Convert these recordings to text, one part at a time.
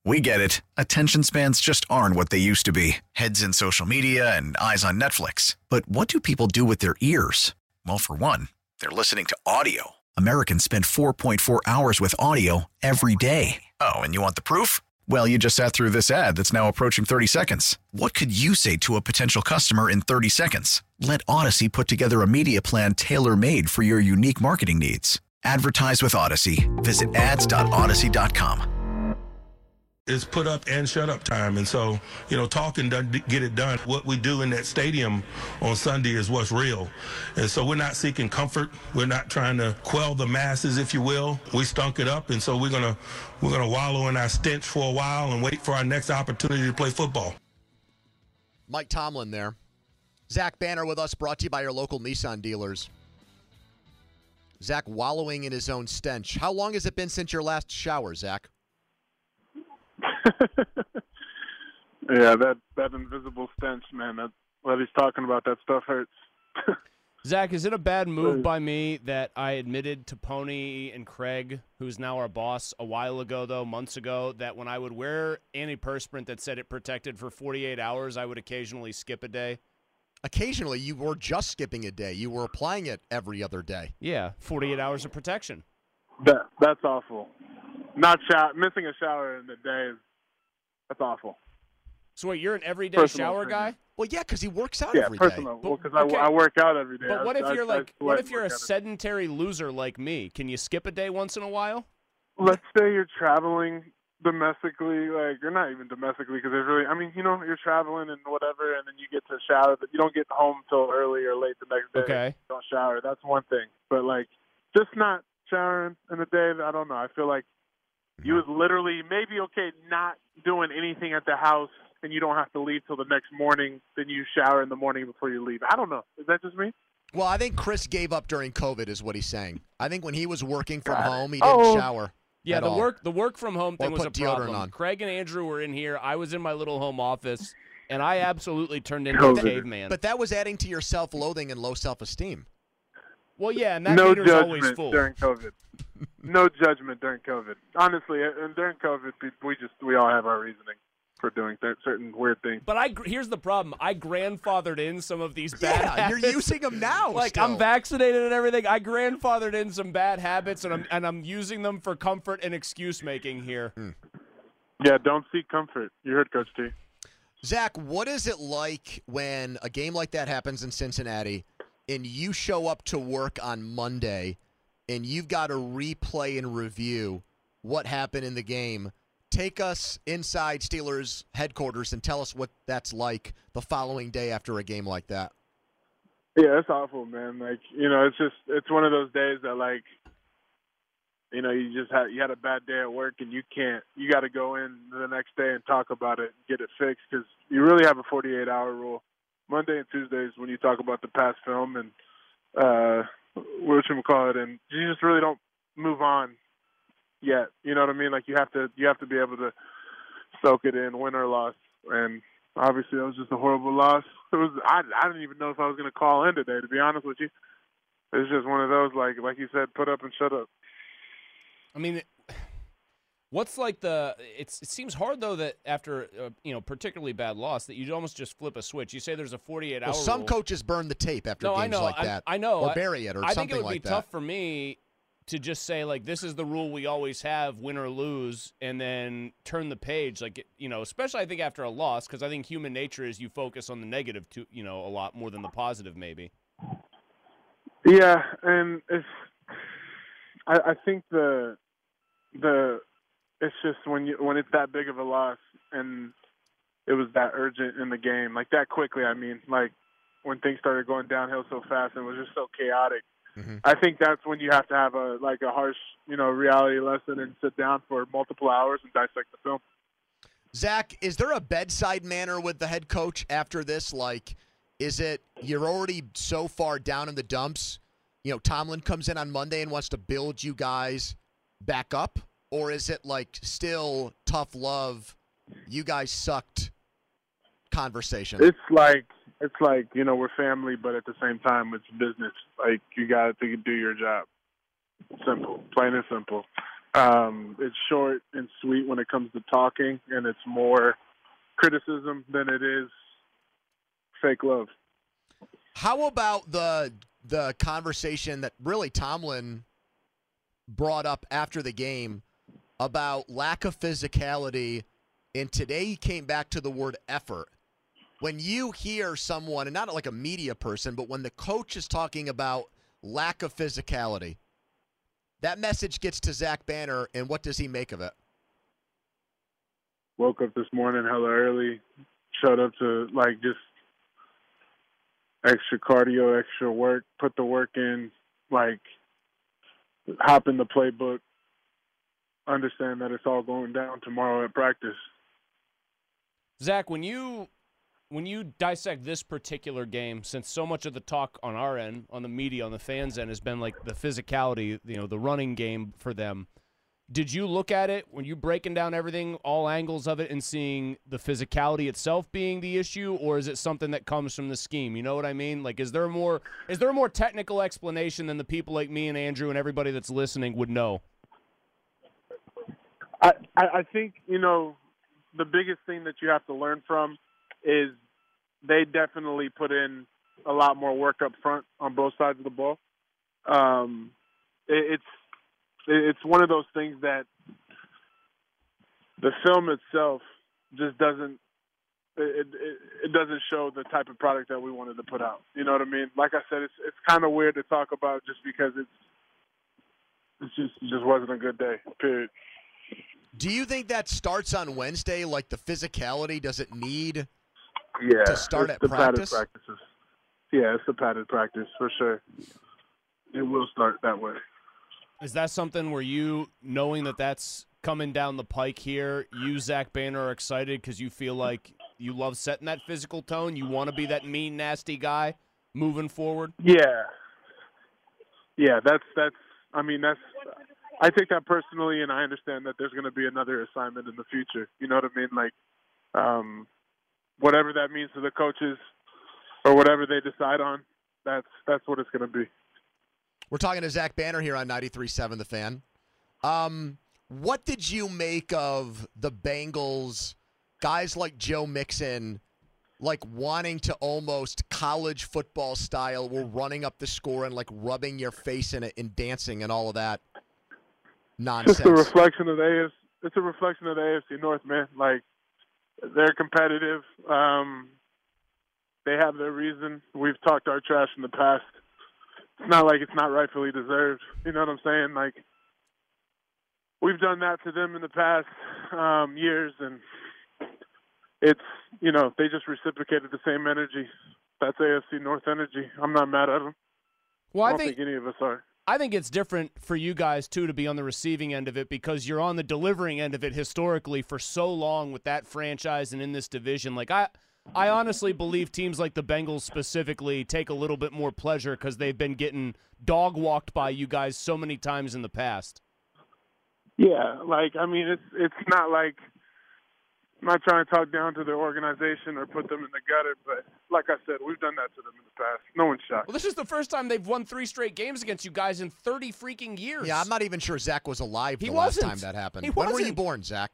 We get it. Attention spans just aren't what they used to be. Heads in social media and eyes on Netflix. But what do people do with their ears? Well, for one, they're listening to audio. Americans spend 4.4 hours with audio every day. Oh, and you want the proof? Well, you just sat through this ad that's now approaching 30 seconds. What could you say to a potential customer in 30 seconds? Let Odyssey put together a media plan tailor-made for your unique marketing needs. Advertise with Odyssey. Visit ads.odyssey.com. It's put up and shut up time. And so, talking doesn't get it done. What we do in that stadium on Sunday is what's real. And so we're not seeking comfort. We're not trying to quell the masses, if you will. We stunk it up. And so we're going to wallow in our stench for a while and wait for our next opportunity to play football. Mike Tomlin there. Zach Banner with us, brought to you by your local Nissan dealers. Zach wallowing in his own stench. How long has it been since your last shower, Zach? Yeah, that invisible stench, man. What he's talking about, that stuff hurts. Zach, is it a bad move by me that I admitted to Pony and Craig, who's now our boss, a while ago, though, months ago, that when I would wear antiperspirant that said it protected for 48 hours, I would occasionally skip a day? Occasionally, you were just skipping a day. You were applying it every other day. Yeah, 48 hours of protection. That's awful. Missing a shower in the day that's awful. So wait, you're an everyday Personal shower opinion. guy? Well, yeah, because he works out every day. Yeah, personal. Well, because I work out every day. But what if you're a sedentary loser like me? Can you skip a day once in a while? Let's say you're traveling domestically, you're not even domestically, because there's really, you're traveling and whatever, and then you get to shower, but you don't get home till early or late the next day. Okay. You don't shower. That's one thing. But just not showering in the day, I don't know. I feel like you was literally maybe not doing anything at the house, and you don't have to leave till the next morning. Then you shower in the morning before you leave. I don't know. Is that just me? Well, I think Chris gave up during COVID, is what he's saying. I think when he was working from home, he didn't shower. Yeah, at the all. work from home thing Or was a put deodorant problem. on. Craig and Andrew were in here. I was in my little home office, and I absolutely turned into a caveman. But that was adding to your self-loathing and low self-esteem. Well, yeah, and that no meter's always judgment full. during COVID. No judgment during COVID. Honestly, and during COVID, we all have our reasoning for doing certain weird things. But here's the problem. I grandfathered in some of these bad habits. You're using them now. Still. I'm vaccinated and everything. I grandfathered in some bad habits, and I'm using them for comfort and excuse making here. Yeah, don't seek comfort. You heard Coach T. Zach, what is it like when a game like that happens in Cincinnati and you show up to work on Monday and you've got to replay and review what happened in the game? Take us inside Steelers headquarters and tell us what that's like the following day after a game like that. Yeah, it's awful, man. It's one of those days that you had a bad day at work and you got to go in the next day and talk about it and get it fixed, because you really have a 48-hour rule. Monday and Tuesdays when you talk about the past film and whatchamacallit, and you just really don't move on yet. You know what I mean? You have to be able to soak it in, win or loss. And obviously that was just a horrible loss. I didn't even know if I was going to call in today, to be honest with you. It's just one of those, like you said, put up and shut up. I mean, what's it seems hard, though, that after, particularly bad loss, that you almost just flip a switch. You say there's a 48-hour rule. Some coaches burn the tape after games like that. I know. Or bury it or something like that. I think it would be tough for me to just say, this is the rule we always have, win or lose, and then turn the page. Especially I think after a loss, because I think human nature is you focus on the negative, a lot more than the positive, maybe. Yeah, and I think it's just when it's that big of a loss and it was that urgent in the game, that quickly. When things started going downhill so fast and it was just so chaotic. Mm-hmm. I think that's when you have to have a harsh, reality lesson and sit down for multiple hours and dissect the film. Zach, is there a bedside manner with the head coach after this? Is it you're already so far down in the dumps? Tomlin comes in on Monday and wants to build you guys back up? Or is it still tough love, you guys sucked conversation? It's we're family, but at the same time it's business. You got to do your job. Simple, plain and simple. It's short and sweet when it comes to talking, and it's more criticism than it is fake love. How about the conversation that really Tomlin brought up after the game about lack of physicality, and today he came back to the word effort. When you hear someone, and not like a media person, but when the coach is talking about lack of physicality, that message gets to Zach Banner, and what does he make of it? Woke up this morning hella early, showed up to just extra cardio, extra work, put the work in, hop in the playbook, understand that it's all going down tomorrow at practice. Zach, when you dissect this particular game, since so much of the talk on our end, on the media, on the fans' end, has been like the physicality, the running game for them, did you look at it when you breaking down everything, all angles of it, and seeing the physicality itself being the issue, or is it something that comes from the scheme? You know what I mean? Like, is there a more technical explanation than the people like me and Andrew and everybody that's listening would know? I think, the biggest thing that you have to learn from is they definitely put in a lot more work up front on both sides of the ball. It's one of those things that the film itself just doesn't show the type of product that we wanted to put out. You know what I mean? Like I said, it's kind of weird to talk about just because it just wasn't a good day, period. Do you think that starts on Wednesday? Like the physicality, does it need to start at practice? Practices. Yeah, it's the padded practice for sure. It will start that way. Is that something where you, knowing that that's coming down the pike here, you, Zach Banner, are excited because you feel like you love setting that physical tone? You want to be that mean, nasty guy moving forward? Yeah. Yeah, that's I take that personally, and I understand that there's going to be another assignment in the future. You know what I mean? Whatever that means to the coaches or whatever they decide on, that's what it's going to be. We're talking to Zach Banner here on 93.7 The Fan. What did you make of the Bengals, guys like Joe Mixon, wanting to almost college football style, we're running up the score and rubbing your face in it and dancing and all of that nonsense? It's a reflection of the AFC North, man. They're competitive. They have their reason. We've talked our trash in the past. It's not like it's not rightfully deserved. You know what I'm saying? We've done that to them in the past years, and it's, they just reciprocated the same energy. That's AFC North energy. I'm not mad at them. Well, I don't think any of us are. I think it's different for you guys, too, to be on the receiving end of it because you're on the delivering end of it historically for so long with that franchise and in this division. I honestly believe teams like the Bengals specifically take a little bit more pleasure because they've been getting dog-walked by you guys so many times in the past. Yeah, it's not like I'm not trying to talk down to their organization or put them in the gutter, but like I said, we've done that to them in the past. No one's shocked. Well, this is the first time they've won 3 straight games against you guys in 30 freaking years. Yeah, I'm not even sure Zach was alive last time that happened. When were you born, Zach?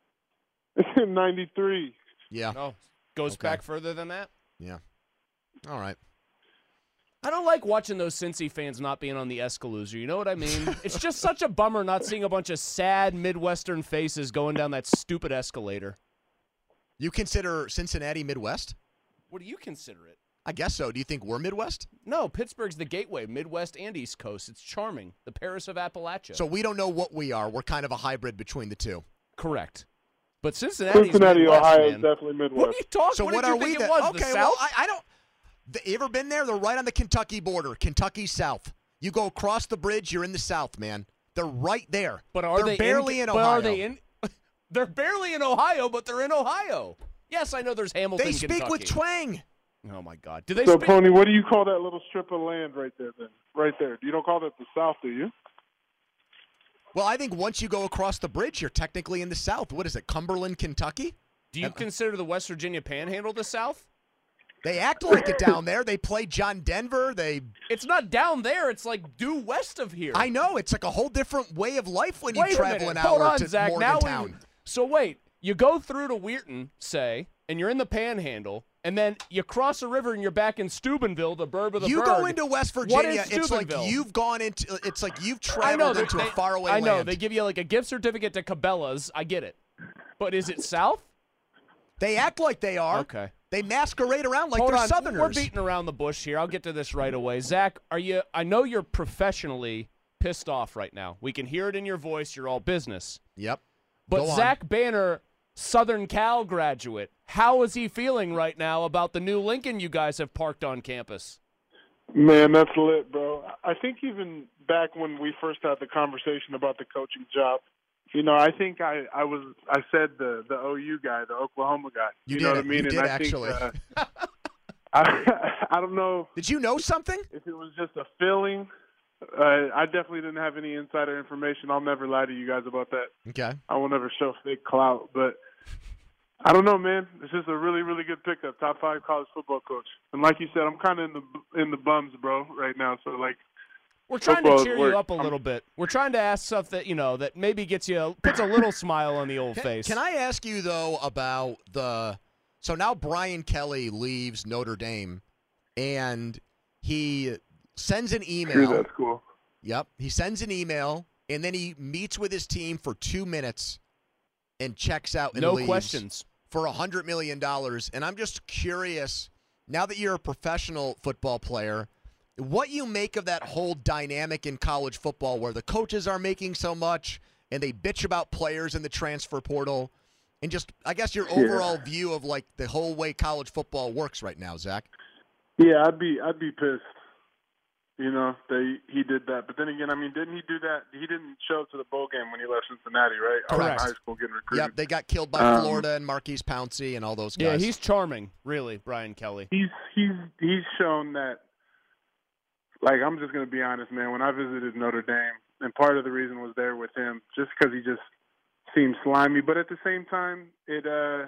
In 93. Yeah. Oh, goes back further than that? Yeah. All right. I don't like watching those Cincy fans not being on the Escalooser. You know what I mean? It's just such a bummer not seeing a bunch of sad Midwestern faces going down that stupid escalator. You consider Cincinnati Midwest? What do you consider it? I guess so. Do you think we're Midwest? No, Pittsburgh's the gateway, Midwest and East Coast. It's charming. The Paris of Appalachia. So we don't know what we are. We're kind of a hybrid between the two. Correct. But Cincinnati, Ohio, man. is definitely Midwest. What are you talking? So what are did you we think then? it was? Okay, the well, South? I don't. You ever been there? They're right on the Kentucky border. Kentucky South. You go across the bridge, you're in the South, man. They're right there. But are they barely in Ohio? But are they in? They're barely in Ohio, but they're in Ohio. Yes, I know there's Hamilton, They speak Kentucky. with twang. Oh, my God. Do they So, speak? Pony, what do you call that little strip of land right there then? Right there. You don't call that the South, do you? Well, I think once you go across the bridge, you're technically in the South. What is it, Cumberland, Kentucky? Do you consider the West Virginia Panhandle the South? They act like it down there. They play John Denver. It's not down there. It's like due west of here. I know. It's like a whole different way of life when you Wait a travel minute. an Hold hour on, to Zach. Morgantown. So wait, you go through to Weirton, say, and you're in the Panhandle, and then you cross a river and you're back in Steubenville, the burb of the You burg. go into West Virginia, What is it's like Steubenville? you've gone into. It's like you've I know, traveled into a faraway I know. land. They give you like a gift certificate to Cabela's. I get it. But is it south? They act like they are. Okay. They masquerade around like Hold they're on. Southerners. We're beating around the bush here. I'll get to this right away. Zach, I know you're professionally pissed off right now. We can hear it in your voice. You're all business. Yep. But Go on. Zach Banner, Southern Cal graduate, how is he feeling right now about the new Lincoln you guys have parked on campus? Man, that's lit, bro. I think even back when we first had the conversation about the coaching job, I think I said the OU guy, the Oklahoma guy. You know did what I mean? You did, and actually. I don't know. Did you know something? If it was just a feeling. I definitely didn't have any insider information. I'll never lie to you guys about that. Okay. I will never show fake clout, but I don't know, man. It's just a really, really good pickup. Top 5 college football coach. And like you said, I'm kind of in the bums, bro, right now. So like, we're trying to cheer work. you up a little bit. We're trying to ask stuff that that maybe puts a little smile on the old face. Can I ask you though about so now Brian Kelly leaves Notre Dame, and he sends an email. That's cool. Yep, he sends an email, and then he meets with his team for 2 minutes, and checks out and no leaves questions for $100 million. And I'm just curious, now that you're a professional football player, what you make of that whole dynamic in college football where the coaches are making so much and they bitch about players in the transfer portal, and just, I guess, your overall view of like the whole way college football works right now, Zach. Yeah, I'd be pissed, that he did that. But then again, I mean, didn't he do that? He didn't show up to the bowl game when he left Cincinnati, right? Correct. I was in high school getting recruited. Yep, they got killed by Florida and Marquise Pouncey and all those guys. Yeah, he's charming, really, Brian Kelly. He's shown that. Like, I'm just going to be honest, man. When I visited Notre Dame, and part of the reason was there with him, just because he just seemed slimy. But at the same time, it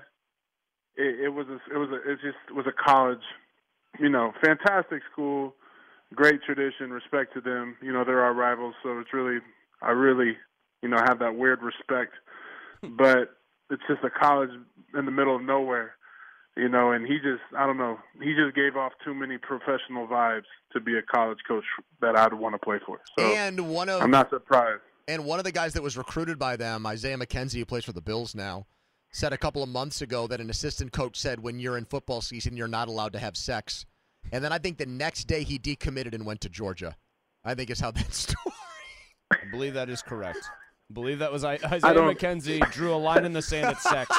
was a college, fantastic school, great tradition, respect to them. They're our rivals, so I really have that weird respect. But it's just a college in the middle of nowhere. And he just gave off too many professional vibes to be a college coach that I'd want to play for. So I'm not surprised. And one of the guys that was recruited by them, Isaiah McKenzie, who plays for the Bills now, said a couple of months ago that an assistant coach said when you're in football season, you're not allowed to have sex. And then I think the next day he decommitted and went to Georgia, I think is how that story. I believe that is correct. I believe that was Isaiah McKenzie drew a line in the sand at sex.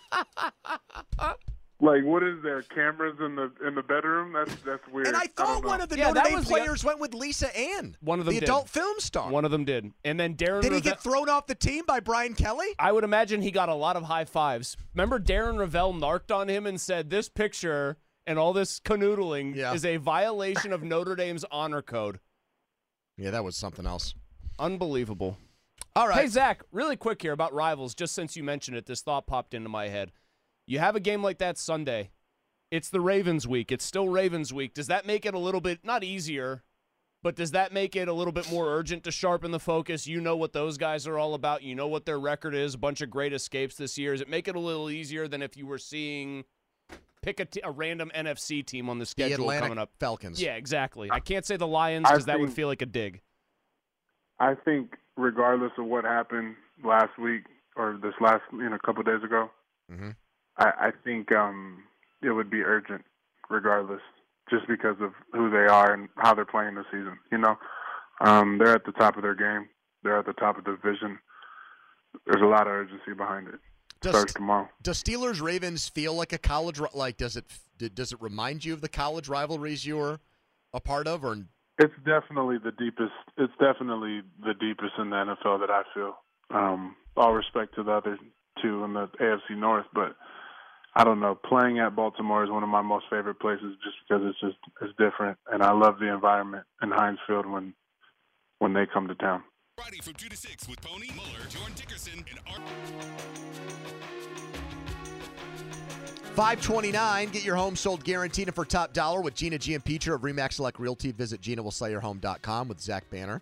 Like, what is there? Cameras in the bedroom? That's weird. And I thought one of the Notre Dame players went with Lisa Ann, one of them the did. adult film star. One of them did. And then Darren Did he get thrown off the team by Brian Kelly? I would imagine he got a lot of high fives. Remember Darren Ravel narked on him and said, this picture and all this canoodling is a violation of Notre Dame's honor code. Yeah, that was something else. Unbelievable. All right. Hey, Zach, really quick here about rivals. Just since you mentioned it, this thought popped into my head. You have a game like that Sunday. It's the Ravens week. It's still Ravens week. Does that make it a little bit, not easier, but does that make it a little bit more urgent to sharpen the focus? You know what those guys are all about. You know what their record is, a bunch of great escapes this year. Does it make it a little easier than if you were seeing pick a random NFC team on the schedule coming up? Falcons. Yeah, exactly. I can't say the Lions because that would feel like a dig. I think regardless of what happened last week or this last, couple of days ago, I think it would be urgent regardless, just because of who they are and how they're playing this season. They're at the top of their game. They're at the top of the division. There's a lot of urgency behind it. Starts tomorrow. Does Steelers-Ravens feel like a college does it remind you of the college rivalries you were a part of, or? It's definitely the deepest. It's definitely the deepest in the NFL that I feel. All respect to the other two in the AFC North, but I don't know. Playing at Baltimore is one of my most favorite places, just because it's different, and I love the environment in Heinz Field when they come to town. Friday from 2 to 6 with Pony, Muller, Jordan Dickerson, and $529. Get your home sold guaranteed and for top dollar with Gina Giampietro of RE/MAX Select Realty. Visit GinaWillSellYourHome.com with Zach Banner.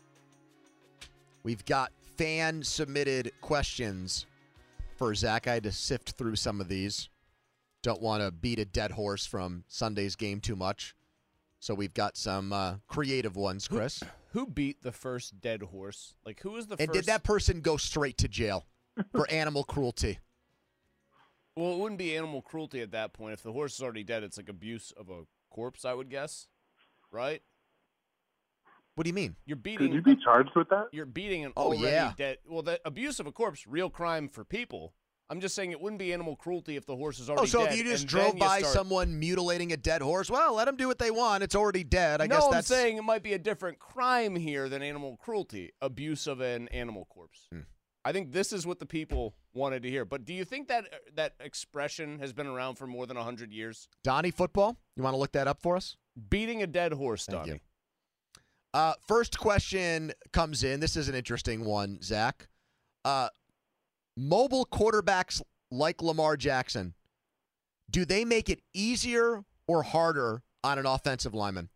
We've got fan-submitted questions for Zach. I had to sift through some of these. Don't want to beat a dead horse from Sunday's game too much. So we've got some creative ones, Chris. Who beat the first dead horse? Like, who was the And first? did that person go straight to jail for animal cruelty? Well, it wouldn't be animal cruelty at that point. If the horse is already dead, it's like abuse of a corpse, I would guess. Right? What do you mean? You're beating. Could you be charged with that? You're beating an Oh, already yeah. dead. Well, the abuse of a corpse, real crime for people. I'm just saying it wouldn't be animal cruelty if the horse is already dead. Oh, so if you just and drove then by start... someone mutilating a dead horse, well, let them do what they want. It's already dead. I guess I'm that's saying it might be a different crime here than animal cruelty, abuse of an animal corpse. I think this is what the people wanted to hear. But do you think that that expression has been around for more than 100 years? Donnie football. You want to look that up for us? Beating a dead horse, Thank Donnie. you. First question comes in. This is an interesting one, Zach. Mobile quarterbacks like Lamar Jackson, do they make it easier or harder on an offensive lineman?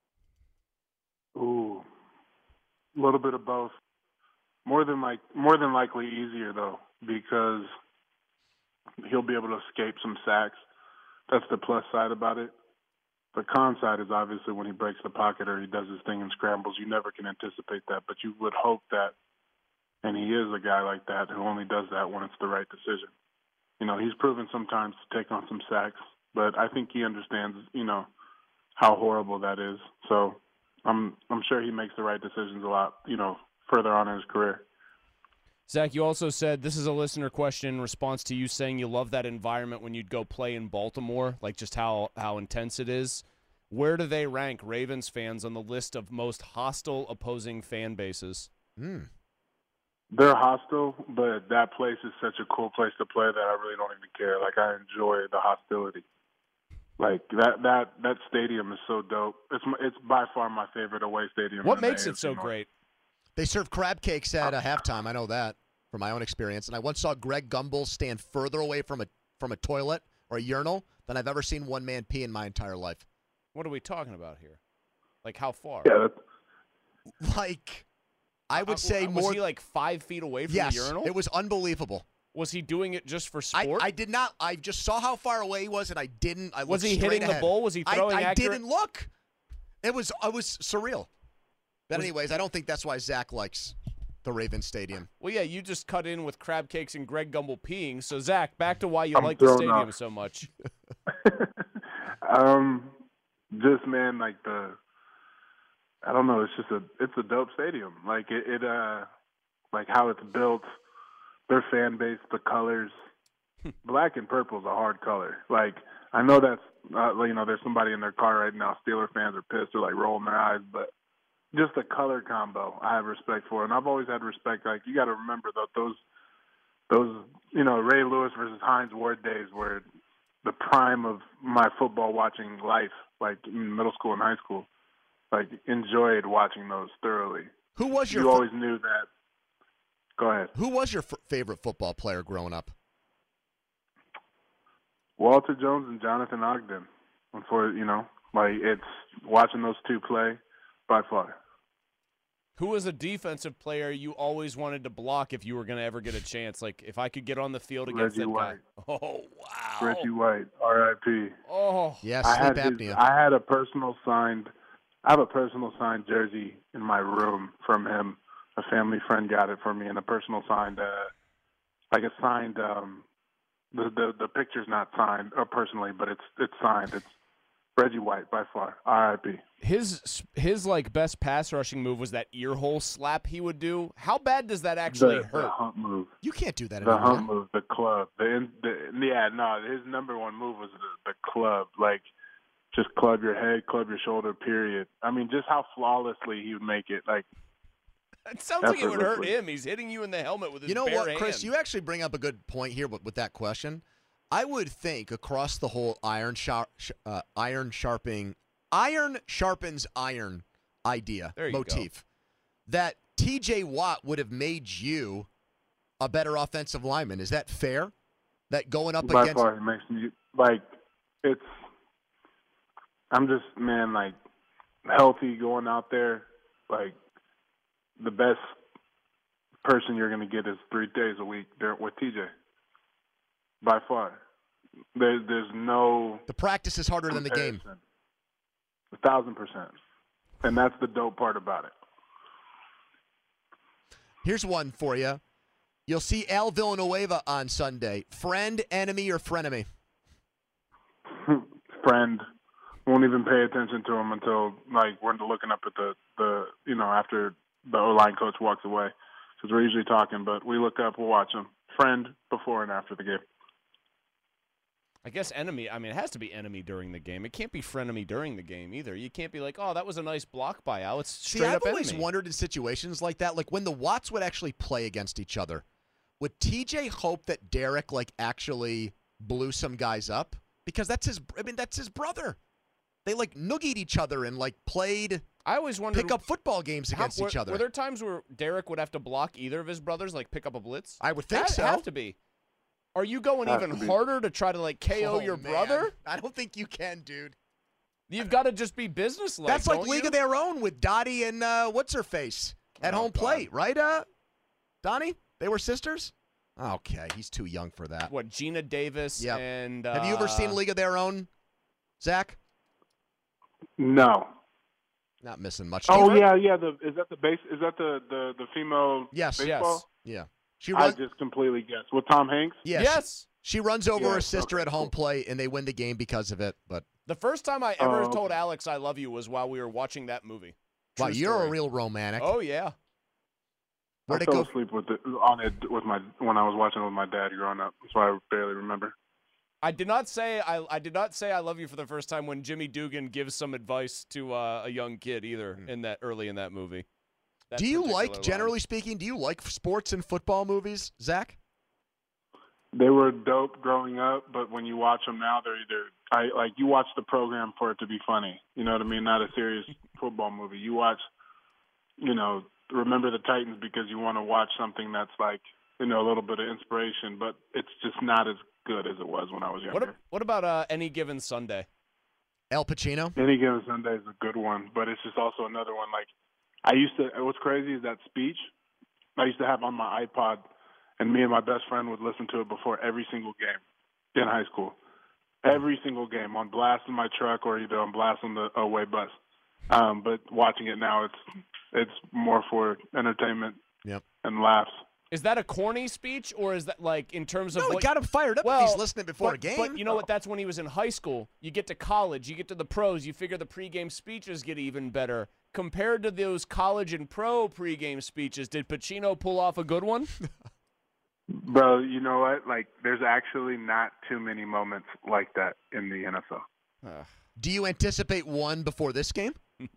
Ooh, a little bit of both. More than likely easier though, because he'll be able to escape some sacks. That's the plus side about it. The con side is obviously when he breaks the pocket or he does his thing and scrambles. You never can anticipate that, but you would hope that. And he is a guy like that who only does that when it's the right decision. You know, he's proven sometimes to take on some sacks, but I think he understands, you know, how horrible that is. So I'm sure he makes the right decisions a lot, you know, further on in his career. Zach, you also said this is a listener question in response to you saying you love that environment when you'd go play in Baltimore, like just how intense it is. Where do they rank Ravens fans on the list of most hostile opposing fan bases? They're hostile, but that place is such a cool place to play that I really don't even care. Like, I enjoy the hostility. Like, that stadium is so dope. It's by far my favorite away stadium. What in the makes it AFC so North. great? They serve crab cakes at halftime. I know that from my own experience. And I once saw Greg Gumbel stand further away from a toilet or a urinal than I've ever seen one man pee in my entire life. What are we talking about here? Like, how far? Yeah, Like, I would say was more. he like 5 feet away from Yes, the urinal? it was unbelievable. Was he doing it just for sport? I did not. I just saw how far away he was, and I didn't. I Was looked he straight hitting the ahead. ball? Was he throwing I accurate? didn't look. It was surreal. But anyways, I don't think that's why Zach likes the Ravens Stadium. Well, yeah, you just cut in with crab cakes and Greg Gumbel peeing. So, Zach, back to why you I'm like the thrown stadium off. so much. Just, man, like I don't know, it's a dope stadium. Like it like how it's built, their fan base, the colors. Black and purple is a hard color. Like, I know that's you know, there's somebody in their car right now, Steeler fans are pissed, they're like rolling their eyes, but just the color combo I have respect for. And I've always had respect. Like, you got to remember that those you know, Ray Lewis versus Hines Ward days were the prime of my football watching life, like in middle school and high school. Like, enjoyed watching those thoroughly. Who was your You always knew that. Go ahead. Who was your favorite football player growing up? Walter Jones and Jonathan Ogden. You know, like, it's watching those two play by far. Who was a defensive player you always wanted to block if you were going to ever get a chance? Like, if I could get on the field against Reggie that White. guy. Oh, wow. Reggie White, R.I.P. Oh. Yeah, I sleep had apnea. I have a personal signed jersey in my room from him. A family friend got it for me, and a personal signed, the picture's not signed personally, but it's signed. It's Reggie White by far, R.I.P. His like best pass rushing move was that ear hole slap he would do. How bad does that actually The hurt? hump move. You can't do that The anymore. hump move, the club. His number one move was the club. Like, just club your head, club your shoulder, period. I mean, just how flawlessly he would make it. Like, It sounds like it would hurt effortlessly. him. He's hitting you in the helmet with his You know bare what, Chris? hand. You actually bring up a good point here with that question. I would think across the whole iron sharpens iron idea There you motif that T.J. Watt would have made you a better offensive lineman. Is that fair? That going up by against far, he like I'm just, man, like healthy going out there. Like the best person you're going to get is 3 days a week there with TJ. By far. There's no The practice is harder than the game. 1,000%. And that's the dope part about it. Here's one for you. You'll see Al Villanueva on Sunday. Friend, enemy, or frenemy? Friend. Won't even pay attention to him until, like, we're looking up at the after the O-line coach walks away. Because we're usually talking, but we look up, we'll watch him. Friend before and after the game. I guess enemy. I mean, it has to be enemy during the game. It can't be frenemy during the game either. You can't be like, oh, that was a nice block by Al. It's straight I've up always enemy. wondered in situations like that, like when the Watts would actually play against each other, would TJ hope that Derek like actually blew some guys up? Because that's his brother. They like noogied each other and like played I always wondered pick up football games against each other. Were there times where Derek would have to block either of his brothers, like pick up a blitz? I would think so. That'd have to be. Are you going even harder to try to like KO your brother? I don't think you can, dude. You've got to just be businesslike. That's like don't League you? of Their Own with Dottie and what's her face at home plate, right? Donnie, they were sisters. Okay, he's too young for that. What, Gina Davis and Have you ever seen League of Their Own, Zach? No. Not missing much. Oh yeah. Is that the female baseball? Yeah. I just completely guessed. With Tom Hanks? Yes. She runs over her Yes, sister okay, at home cool. plate, and they win the game because of it. But The first time I ever told Alex I love you was while we were watching that movie. wow, True you're story. a real romantic. Oh yeah. Where'd I it go? fell asleep when I was watching it with my dad growing up. That's why I barely remember. I did not say I love you for the first time when Jimmy Dugan gives some advice to a young kid either in that movie. That Do you particular like, line. generally speaking, do you like sports and football movies, Zach? They were dope growing up, but when you watch them now, they're you watch the program for it to be funny. You know what I mean? Not a serious football movie. You watch, Remember the Titans because you want to watch something that's like, a little bit of inspiration, but it's just not as good as it was when I was younger. What about Any Given Sunday? Al Pacino? Any Given Sunday is a good one, but it's just also another one. Like what's crazy is that speech I used to have on my iPod, and me and my best friend would listen to it before every single game in high school. Every single game on blast in my truck or either on blast on the away bus. But watching it now, it's more for entertainment and laughs. Is that a corny speech, or is that like in terms of No, it got him fired up if he's listening before a game. But you know what? That's when he was in high school. You get to college, you get to the pros, you figure the pregame speeches get even better. Compared to those college and pro pregame speeches, did Pacino pull off a good one? Bro, you know what? Like, there's actually not too many moments like that in the NFL. Do you anticipate one before this game?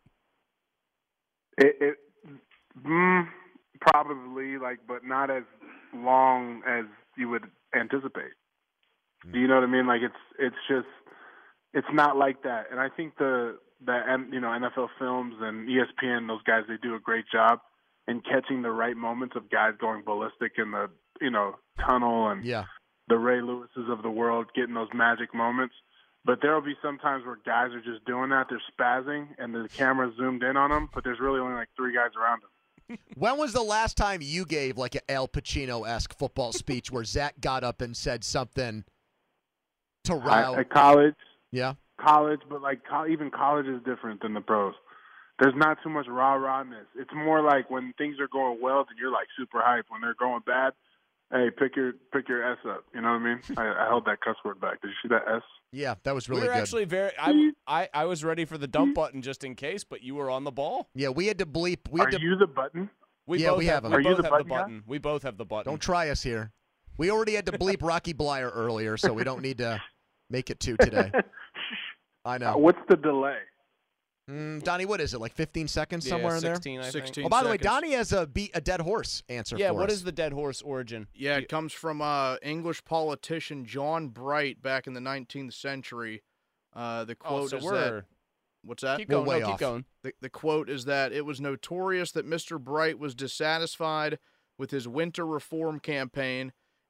Probably, but not as long as you would anticipate. Do you know what I mean? Like, it's not like that. And I think the NFL Films and ESPN, those guys, they do a great job in catching the right moments of guys going ballistic in the tunnel and the Ray Lewises of the world getting those magic moments. But there will be some times where guys are just doing that. They're spazzing, and the camera zoomed in on them, but there's really only like 3 guys around them. When was the last time you gave like an Al Pacino-esque football speech where Zach got up and said something to rile? At college. Yeah. College, but even college is different than the pros. There's not too much rah-rahness. It's more like when things are going well, then you're like super hyped. When they're going bad, hey, pick your S up. You know what I mean? I held that cuss word back. Did you see that S? Yeah, that was really we were good. actually I was ready for the dump button just in case, but you were on the ball. Yeah, we had to bleep. You the button? We have have him. the Are you the button button. We both have the button. Don't try us here. We already had to bleep Rocky Blyer earlier, so we don't need to make it 2 today. I know. What's the delay? Donnie, what is it, like 15 seconds somewhere in there? 16, I think. 16 Oh, by the way, seconds. Donnie has a dead horse answer Yeah, for what us. is the dead horse origin? Yeah, it comes from English politician John Bright back in the 19th century. The quote so is we're that. What's that? keep going. way No, off. keep going. The quote is that it was notorious that Mr. Bright was dissatisfied with his winter reform campaign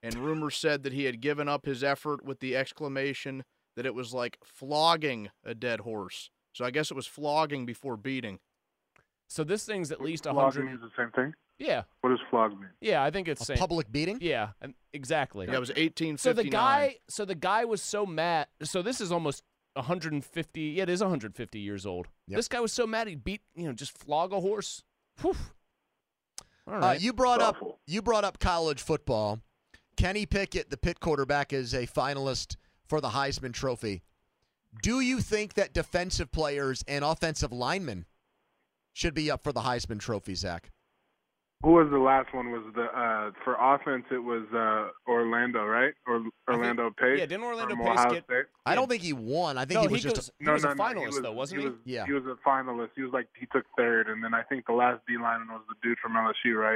and rumors said that he had given up his effort with the exclamation that it was like flogging a dead horse. So I guess it was flogging before beating. So this thing's at least Flogging 100. is the same thing? Yeah. What does flog mean? Yeah, I think it's A same. public beating? Yeah, exactly. Yeah, it was 1859. So the guy was so mad. So this is almost 150. Yeah, it is 150 years old. Yep. This guy was so mad he beat, just flog a horse. Whew. All right. You brought Awful. up college football. Kenny Pickett, the Pitt quarterback, is a finalist for the Heisman Trophy. Do you think that defensive players and offensive linemen should be up for the Heisman Trophy, Zach? Who was the last one? Was the for offense? It was Orlando, right? Or Orlando Pace. Yeah, didn't Orlando from Pace Ohio get? State? I don't think he won. I think No, he was just goes, a he was a he finalist was- though, wasn't he? Yeah. He was a finalist. He took third, and then I think the last D lineman was the dude from LSU, right?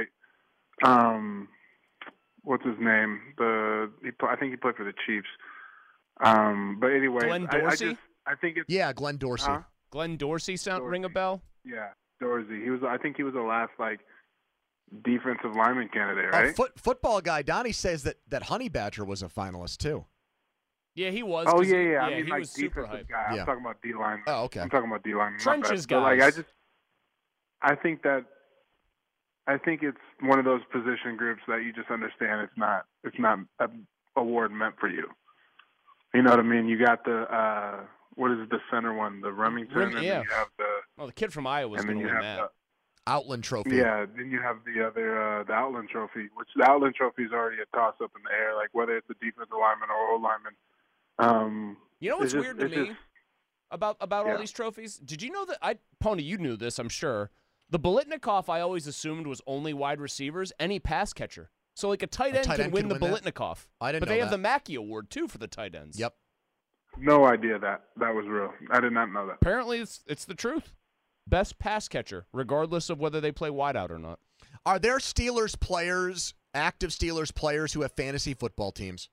What's his name? I think he played for the Chiefs. But anyway, Glenn Dorsey? I think it's Glenn Dorsey. Huh? Glenn Dorsey ring a Dorsey. bell? Yeah, Dorsey. I think he was the last defensive lineman candidate, right? Football guy Donnie says that Honey Badger was a finalist too. Yeah, he was. Oh 'cause yeah. I mean, he like was super defensive hyped. guy. Yeah. I'm talking about D lineman. Oh, okay. I'm talking about D lineman. Trenches But, guys. I think it's one of those position groups that you just understand it's not an award meant for you. You know what I mean? You got the what is the center one? The Remington, and yeah. then you have The kid from Iowa was and going then to you win have that. Outland Trophy. then you have the other the Outland Trophy, which the Outland Trophy is already a toss up in the air, like whether it's a defensive lineman or O lineman. You know what's it's weird to just- me about all Yeah. these trophies? Did you know that Pony, you knew this, I'm sure. The Bolitnikoff I always assumed was only wide receivers, any pass catcher. So like a tight end can win the Bolitnikoff. I didn't But know they have that. the Mackey Award too for the tight ends. Yep. No idea that was real. I did not know that. Apparently it's the truth. Best pass catcher, regardless of whether they play wideout or not. Are there Steelers players, active Steelers players who have fantasy football teams?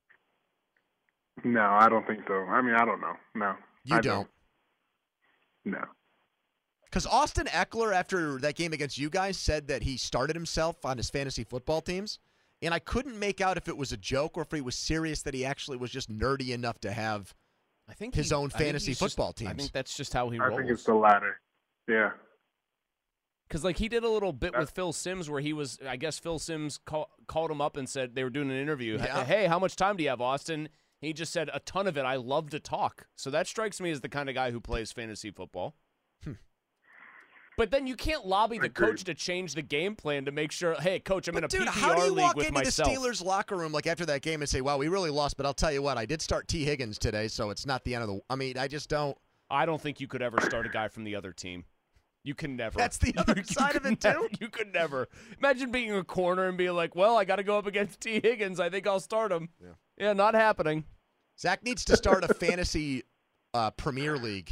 No, I don't think so. I mean, I don't know. No. You don't. No. Because Austin Eckler, after that game against you guys, said that he started himself on his fantasy football teams. And I couldn't make out if it was a joke or if he was serious that he actually was just nerdy enough to have I think his own fantasy he's football just, I teams. think that's just how he I rolls. think it's the latter. Yeah. Because, like, he did a little bit with Phil Simms where he was, I guess Phil Simms called him up and said they were doing an interview. Yeah. Hey, how much time do you have, Austin? He just said, a ton of it. I love to talk. So that strikes me as the kind of guy who plays fantasy football. But then you can't lobby the coach to change the game plan to make sure, hey, coach, I'm in a Dude, PPR how do you league walk with into myself. the Steelers locker room like after that game and say, wow, we really lost, but I'll tell you what, I did start T. Higgins today, so it's not the end of the – I mean, I just don't – I don't think you could ever start a guy from the other team. You can never. That's the other side of it, too? You could never. Imagine being a corner and being like, well, I got to go up against T. Higgins. I think I'll start him. Yeah, not happening. Zach needs to start a fantasy Premier League.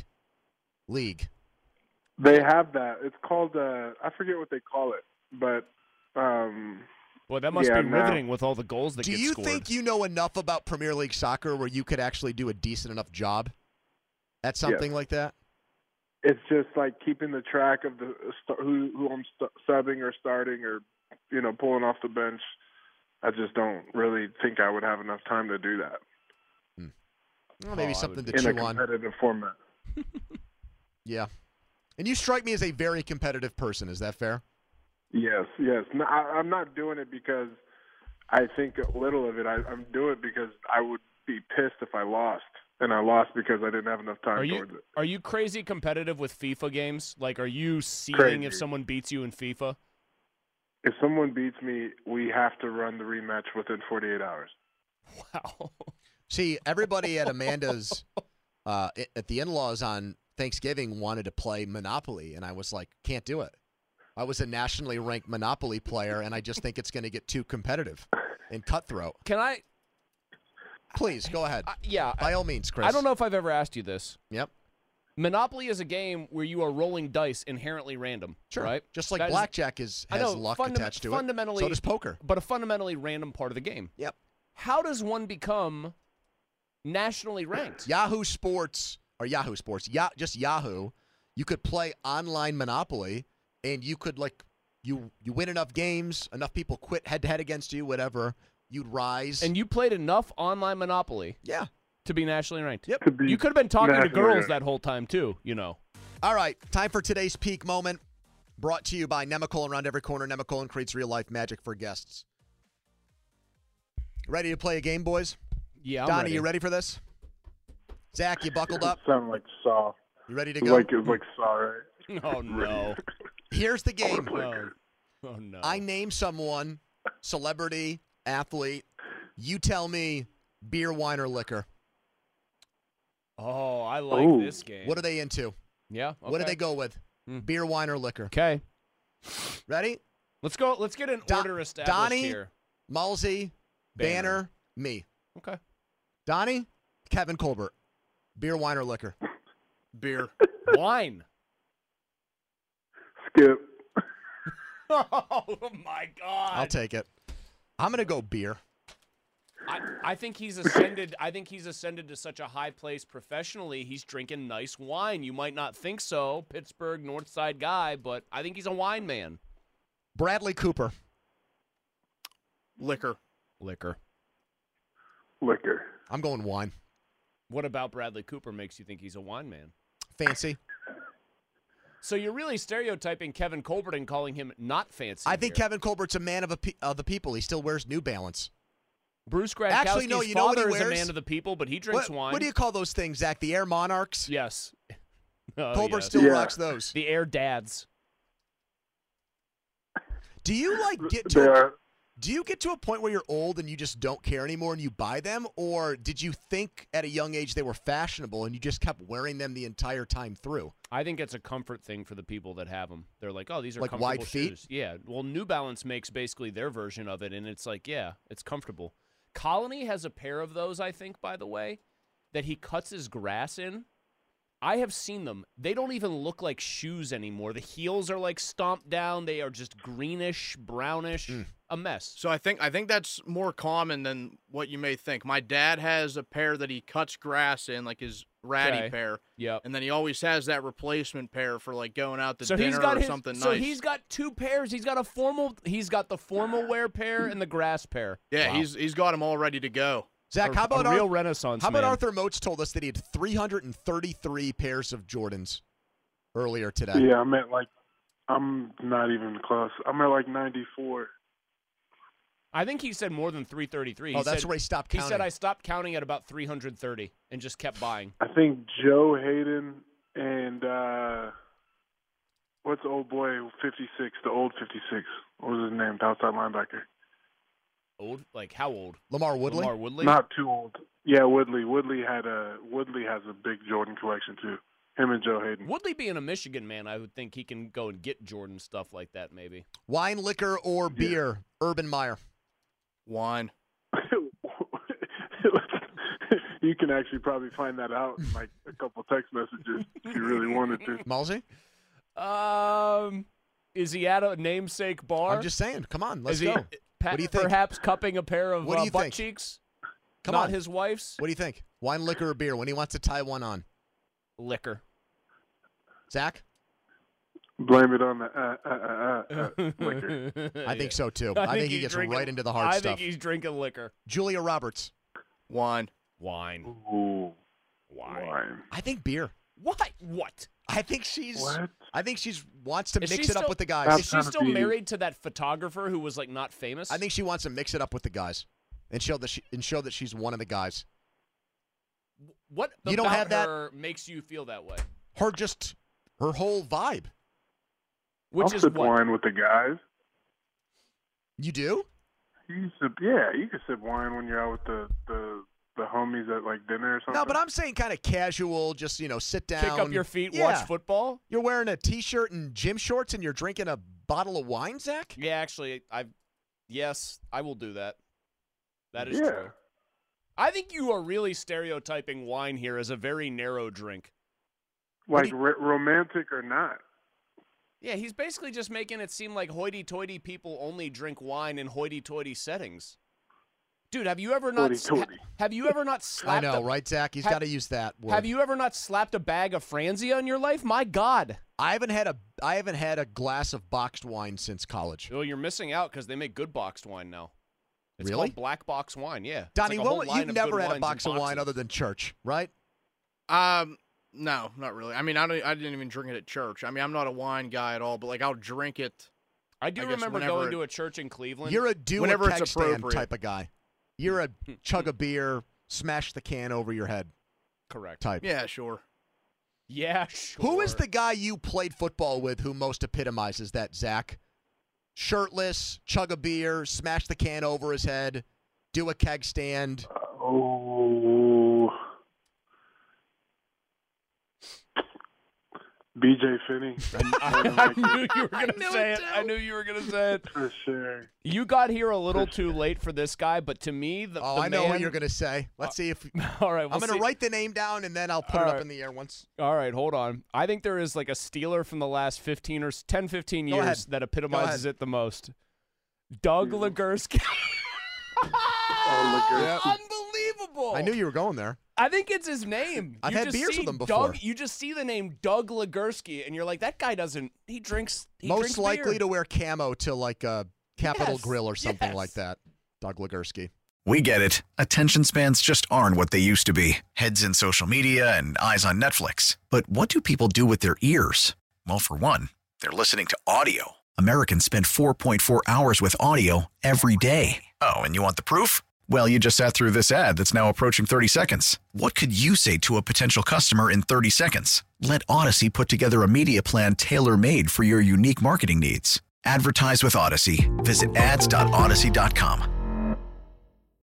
They have that. It's called I forget what they call it, but Boy, that must Yeah, be no. riveting with all the goals that Do get you scored. think you know enough about Premier League soccer where you could actually do a decent enough job at something like that? it's just like keeping the track of the who I'm subbing or starting or pulling off the bench. I just don't really think I would have enough time to do that Well, maybe I something to in a chew on. competitive format. Yeah. And you strike me as a very competitive person. Is that fair? Yes. No, I'm not doing it because I think little of it. I'm doing it because I would be pissed if I lost, and I lost because I didn't have enough time towards it. Are you crazy competitive with FIFA games? Like, are you seething Crazy. if someone beats you in FIFA? If someone beats me, we have to run the rematch within 48 hours. Wow. See, everybody at Amanda's, at the in-laws on Thanksgiving wanted to play Monopoly, and I was like, can't do it. I was a nationally ranked Monopoly player, and I just think it's going to get too competitive and cutthroat. Can I? Please, go ahead. By all means, Chris. I don't know if I've ever asked you this. Yep. Monopoly is a game where you are rolling dice inherently random, Sure. right? Just like That is- blackjack has I know, luck attached to it. fundamentally- So does poker. but a fundamentally random part of the game. Yep. How does one become nationally ranked? Yahoo Sports, just Yahoo, you could play online Monopoly, and you could, you win enough games, enough people quit head-to-head against you, whatever, you'd rise. And you played enough online Monopoly yeah. to be nationally ranked. Yep. Could be You could have been talking to nationally girls ranked. that whole time, too, All right, time for today's peak moment. Brought to you by Nemacolin around every corner. Nemacolin creates real-life magic for guests. Ready to play a game, boys? Yeah, I'm Donnie, ready. you ready for this? Zach, you buckled up? Sounded like Saw. You ready to It go? was like Saw, right? Oh, no. Here's the game. Oh, no. I name someone, celebrity, athlete. You tell me beer, wine, or liquor. Oh, I like Ooh. this game. What are they into? Yeah, What do okay. they go with? Hmm. Beer, wine, or liquor? Okay. Ready? Let's go. Let's get an order established Donnie, here. Malsey, Banner, me. Okay. Donnie, Kevin Colbert. Beer, wine, or liquor? Beer. Wine. Skip. Oh, my God. I'll take it. I'm going to go beer. I think he's ascended. I think he's ascended to such a high place professionally. He's drinking nice wine. You might not think so, Pittsburgh North Side guy, but I think he's a wine man. Bradley Cooper. Liquor. Liquor. Liquor. I'm going wine. What about Bradley Cooper makes you think he's a wine man? Fancy. So you're really stereotyping Kevin Colbert and calling him not fancy. I think here. Kevin Colbert's a man of the people. He still wears New Balance. Bruce Gradkowski's Actually, no, you know what he father is a wears? man of the people, but he drinks wine. What do you call those things, Zach? The Air Monarchs? Yes. Oh, Colbert yes. still Yeah. rocks those. The Air Dads. Do you get They to are. do you get to a point where you're old and you just don't care anymore and you buy them, or did you think at a young age they were fashionable and you just kept wearing them the entire time through? I think it's a comfort thing for the people that have them. They're like, oh, these are Like comfortable wide feet? shoes. Yeah. Well, New Balance makes basically their version of it, and it's like, yeah, it's comfortable. Colony has a pair of those, I think, by the way, that he cuts his grass in. I have seen them. They don't even look like shoes anymore. The heels are like stomped down. They are just greenish, brownish, a mess. So I think that's more common than what you may think. My dad has a pair that he cuts grass in, like his ratty Okay. pair, Yep. and then he always has that replacement pair for like going out to So dinner he's got or his, something so nice. he's got two pairs. He's got the formal wear pair and the grass pair. Yeah, Wow. he's got them all ready to go. Zach, how about a real Renaissance how about man. Arthur Moats told us that he had 333 pairs of Jordans earlier today. Yeah, I'm not even close. I'm at like 94. I think he said more than 333. Oh, He that's said- where he stopped He counting. said I stopped counting at about 330 and just kept buying. I think Joe Hayden and what's the old boy 56, the old 56. What was his name? The outside linebacker. Old? Like how old? Lamar Woodley. Lamar Woodley? Not too old. Yeah, Woodley. Woodley has a big Jordan collection too. Him and Joe Hayden. Woodley being a Michigan man, I would think he can go and get Jordan stuff like that maybe. Wine, liquor, or beer? Urban Meyer. Wine. You can actually probably find that out in like a couple text messages if you really wanted to. Malsey? Is he at a namesake bar? I'm just saying. Come on, let's Is he go. What do you think? perhaps cupping a pair of What do you butt think? cheeks? Come Not on. his wife's? What do you think? Wine, liquor, or beer when he wants to tie one on? Liquor. Zach? Blame it on the liquor. I think so too. I think he he's gets drinking- right into the hard I stuff. think he's drinking liquor. Julia Roberts. Wine. Wine. Ooh, Wine. wine. I think beer. What? What? I think she's. What? I think she's wants to Is mix she it up still- with the guys. That's Is she gotta still be- married to that photographer who was like not famous? I think she wants to mix it up with the guys, and show that she's one of the guys. What You don't about have that- her makes you feel that way? Her whole vibe. Which I'll is sip what? wine with the guys. You do? You can sip wine when you're out with the homies at like dinner or something. No, but I'm saying kind of casual. Just sit down, Kick up your feet, Yeah. watch football? You're wearing a t-shirt and gym shorts, and you're drinking a bottle of wine, Zach. Yeah, actually, yes, I will do that. That is Yeah. true. I think you are really stereotyping wine here as a very narrow drink. like romantic or not. Yeah, he's basically just making it seem like hoity-toity people only drink wine in hoity-toity settings. Dude, have you ever not Hoity-toity. have you ever not I slapped know, right, Zach? He's have- got to use that word. Have you ever not slapped a bag of Franzia in your life? My God. I haven't had a glass of boxed wine since college. Well, you're missing out because they make good boxed wine now. It's Really? called Black Box Wine, yeah. It's Donnie, like a whole line you've of never good had a wines box in of wine boxes. other than church, right? No, not really. I mean, I didn't even drink it at church. I mean, I'm not a wine guy at all, but like I'll drink it. I do I guess remember whenever going it- to a church in Cleveland. You're a do Whenever a it's keg stand appropriate. type of guy. You're a chug a beer, smash the can over your head Correct. type. Yeah, sure. Yeah, sure. Who is the guy you played football with who most epitomizes that, Zach? Shirtless, chug a beer, smash the can over his head, do a keg stand. Oh, BJ Finney. I knew you were going to say it. I knew you were going to say it. For sure. You got here a little too late for this guy, but to me, the I know what man- you're going to say. Let's see if All right, I'm we'll going to see. write the name down and then I'll put All it up right. in the air once. All right, hold on. I think there is like a Steeler from the last 15 or 10, 15 Go years ahead. that epitomizes ahead. it the most. Doug Legursky. Oh, Unbelievable. I knew you were going there. I think it's his name. I've You had just beers see with him before. You just see the name Doug Legursky, and you're like, that guy doesn't. He drinks. He Most drinks likely beer. to wear camo to like a Capitol Yes, Grill or something yes. like that. Doug Legursky. We get it. Attention spans just aren't what they used to be. Heads in social media and eyes on Netflix. But what do people do with their ears? Well, for one, they're listening to audio. Americans spend 4.4 hours with audio every day. Oh, and you want the proof? Well, you just sat through this ad that's now approaching 30 seconds. What could you say to a potential customer in 30 seconds? Let Odyssey put together a media plan tailor-made for your unique marketing needs. Advertise with Odyssey. Visit ads.odyssey.com.